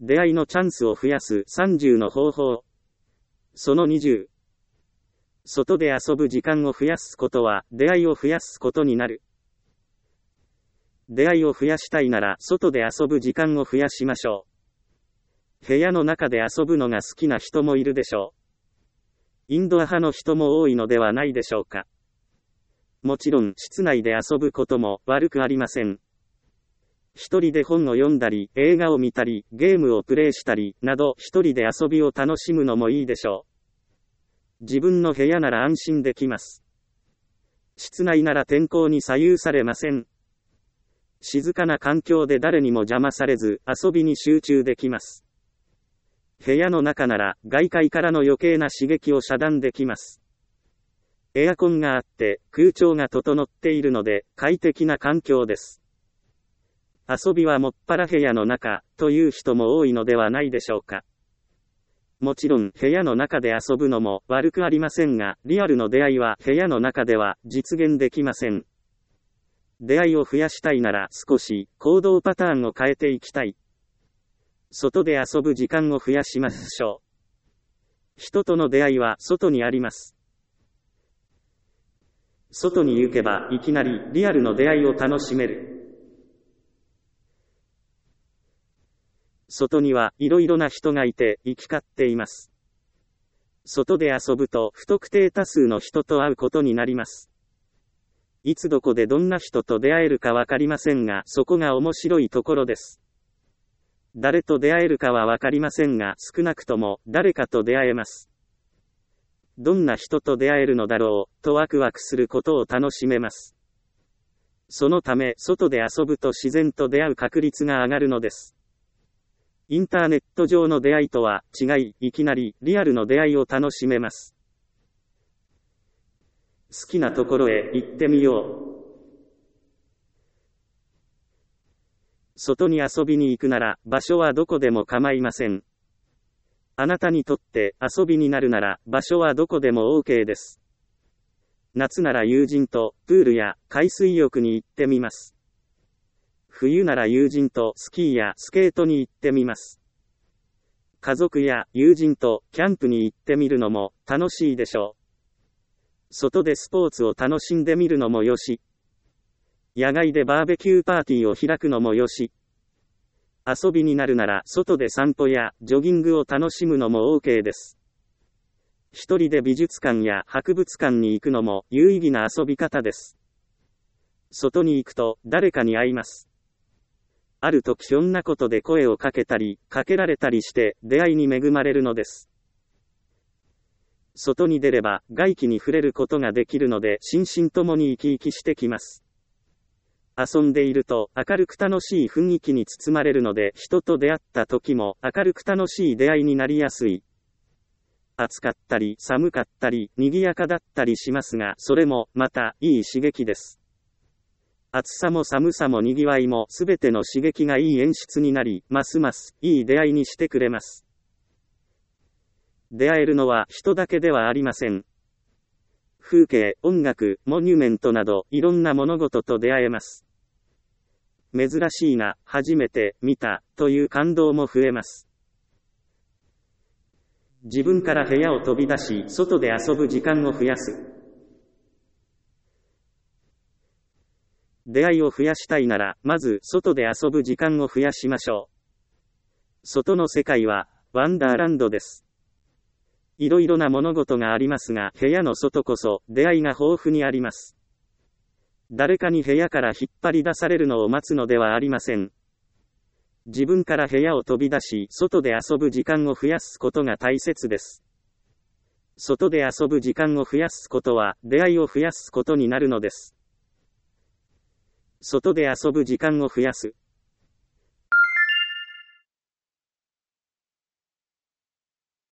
出会いのチャンスを増やす30の方法。その20。外で遊ぶ時間を増やすことは出会いを増やすことになる。出会いを増やしたいなら外で遊ぶ時間を増やしましょう。部屋の中で遊ぶのが好きな人もいるでしょう。インドア派の人も多いのではないでしょうか。もちろん室内で遊ぶことも悪くありません。一人で本を読んだり、映画を見たり、ゲームをプレイしたり、など一人で遊びを楽しむのもいいでしょう。自分の部屋なら安心できます。室内なら天候に左右されません。静かな環境で誰にも邪魔されず、遊びに集中できます。部屋の中なら、外界からの余計な刺激を遮断できます。エアコンがあって、空調が整っているので、快適な環境です。遊びはもっぱら部屋の中、という人も多いのではないでしょうか。もちろん、部屋の中で遊ぶのも悪くありませんが、リアルの出会いは部屋の中では実現できません。出会いを増やしたいなら少し行動パターンを変えていきたい。外で遊ぶ時間を増やしましょう。人との出会いは外にあります。外に行けばいきなりリアルの出会いを楽しめる。外にはいろいろな人がいて行き交っています。外で遊ぶと不特定多数の人と会うことになります。いつどこでどんな人と出会えるかわかりませんが、そこが面白いところです。誰と出会えるかはわかりませんが、少なくとも誰かと出会えます。どんな人と出会えるのだろう、とワクワクすることを楽しめます。そのため、外で遊ぶと自然と出会う確率が上がるのです。インターネット上の出会いとは違い、いきなりリアルの出会いを楽しめます。好きなところへ行ってみよう。外に遊びに行くなら、場所はどこでも構いません。あなたにとって遊びになるなら、場所はどこでも OK です。夏なら友人とプールや海水浴に行ってみます。冬なら友人とスキーやスケートに行ってみます。家族や友人とキャンプに行ってみるのも楽しいでしょう。外でスポーツを楽しんでみるのもよし。野外でバーベキューパーティーを開くのもよし。遊びになるなら外で散歩やジョギングを楽しむのも OK です。一人で美術館や博物館に行くのも有意義な遊び方です。外に行くと誰かに会います。ある時ひょんなことで声をかけたり、かけられたりして出会いに恵まれるのです。外に出れば外気に触れることができるので心身ともに生き生きしてきます。遊んでいると明るく楽しい雰囲気に包まれるので人と出会った時も明るく楽しい出会いになりやすい。暑かったり寒かったり賑やかだったりしますが、それもまたいい刺激です。暑さも寒さも賑わいもすべての刺激がいい演出になり、ますますいい出会いにしてくれます。出会えるのは人だけではありません。風景、音楽、モニュメントなどいろんな物事と出会えます。珍しいな、初めて見たという感動も増えます。自分から部屋を飛び出し、外で遊ぶ時間を増やす。出会いを増やしたいなら、まず外で遊ぶ時間を増やしましょう。外の世界はワンダーランドです。いろいろな物事がありますが、部屋の外こそ出会いが豊富にあります。誰かに部屋から引っ張り出されるのを待つのではありません。自分から部屋を飛び出し、外で遊ぶ時間を増やすことが大切です。外で遊ぶ時間を増やすことは、出会いを増やすことになるのです。外で遊ぶ時間を増やす。